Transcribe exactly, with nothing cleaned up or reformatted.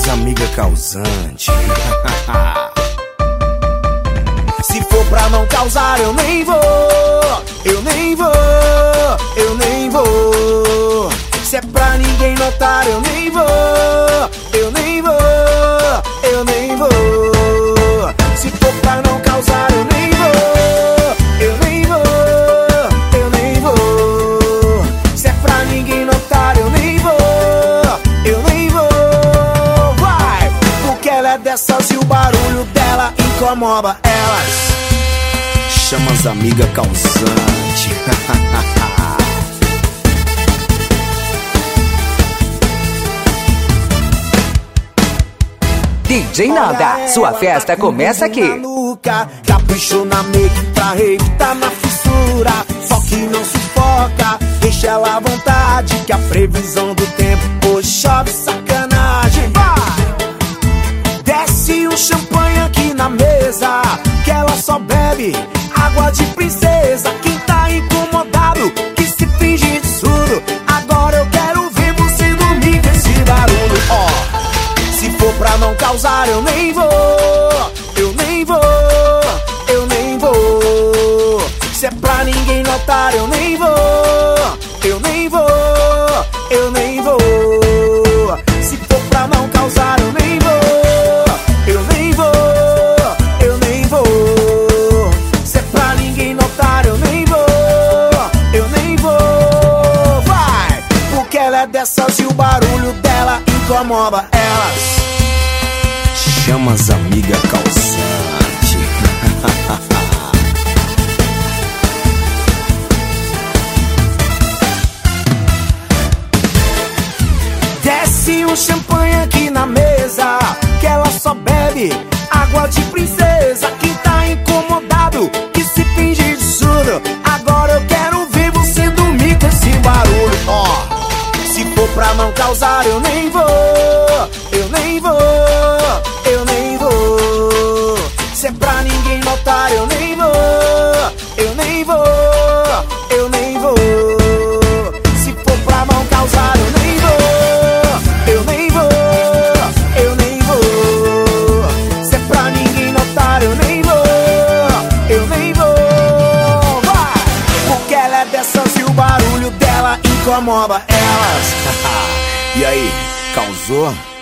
as amigas causantes. Se for pra não causar, eu nem vou, eu nem vou, eu nem vou. Se é pra ninguém notar, eu nem vou, eu nem vou, eu nem vou. Se for pra não causar, eu nem vou, eu nem vou, eu nem vou. Se é pra ninguém notar, eu nem vou, eu nem vou. Vai! Porque ela é dessas e o barulho dela incomoda elas. Chama as amigas causantes. D J Nanda, sua festa começa aqui. Nuca, caprichou na make pra evitar na fissura. Só que não sufoca, deixa ela à vontade, que a previsão do tempo hoje chove sacanagem. Vai! Desce um champanhe aqui na mesa, que ela só bebe água de princesa. Quem tá incomodado, que se finge de surdo. Agora eu quero ver você dormir com esse barulho. Ó, oh, se for pra não causar, eu nem vou, eu nem vou, eu nem vou. Se é pra ninguém notar, eu nem vou, eu nem vou, eu nem vou. Se for pra não causar, eu nem vou, eu nem vou, eu nem vou. Se é pra ninguém notar, eu nem vou, eu nem vou. Vai! Porque ela é dessas e o barulho dela incomoda elas. Chama as amigas causantes. Desce um champanhe aqui na mesa, que ela só bebe água de princesa. Quem tá incomodado, que se finge de surdo. Agora eu quero ver você dormir com esse barulho. Ó, oh, se for pra não causar, eu nem vou, eu nem vou, eu nem vou. Se é pra ninguém notar, eu nem vou, eu nem vou, eu nem vou. Se for pra não causar, eu nem vou, eu nem vou, eu nem vou. Se é pra ninguém notar, eu nem vou, eu nem vou. Vai! Porque ela é dessas e o barulho dela incomoda elas. E aí, causou?